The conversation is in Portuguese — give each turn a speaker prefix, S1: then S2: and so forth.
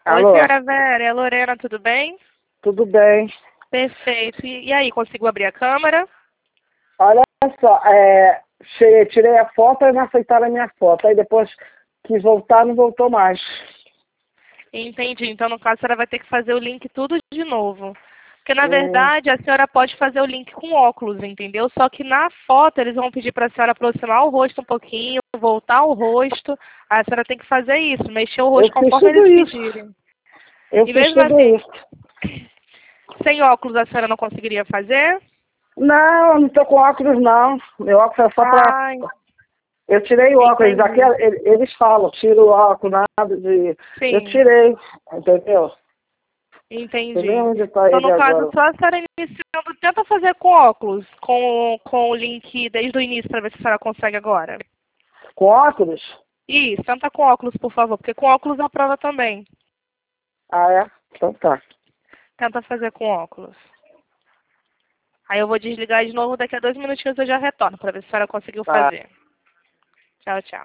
S1: Oi,
S2: Alô?
S1: senhora Vera, é a Lorena, tudo bem?
S2: Tudo bem?
S1: Perfeito. E aí, conseguiu abrir a câmera?
S2: Olha só, tirei a foto e não aceitaram a minha foto. Aí depois quis voltar, não voltou mais.
S1: Entendi. Então, no caso, a senhora vai ter que fazer o link tudo de novo. Porque, na
S2: Hum,
S1: verdade, a senhora pode fazer o link com óculos, entendeu? Só que na foto eles vão pedir para a senhora aproximar o rosto um pouquinho, voltar o rosto. Aí a senhora tem que fazer isso, mexer o
S2: eu
S1: rosto
S2: fiz
S1: conforme
S2: tudo
S1: eles
S2: isso.
S1: pedirem.
S2: Eu
S1: E
S2: fiz
S1: mesmo
S2: tudo
S1: assim,
S2: isso.
S1: sem óculos a senhora não conseguiria fazer?
S2: Não, eu não tô com óculos, não. Meu óculos é só pra...
S1: Ai,
S2: Eu tirei o óculos. Aqui
S1: entendi.
S2: eles falam, tira o óculos, nada de... Eu
S1: Sim.
S2: tirei, entendeu? Não sei nem
S1: Entendi.
S2: onde tá
S1: Então,
S2: ele
S1: no caso,
S2: agora.
S1: só a senhora iniciando, tenta fazer com óculos, com o link desde o início, para ver se a senhora consegue agora.
S2: Com óculos?
S1: Isso, tenta com óculos, por favor, porque com óculos a prova também.
S2: Ah, é? Então tá.
S1: Tenta fazer com óculos. Aí eu vou desligar de novo, daqui a 2 minutinhos eu já retorno, para ver se a senhora conseguiu
S2: Tá.
S1: fazer. Tchau, tchau.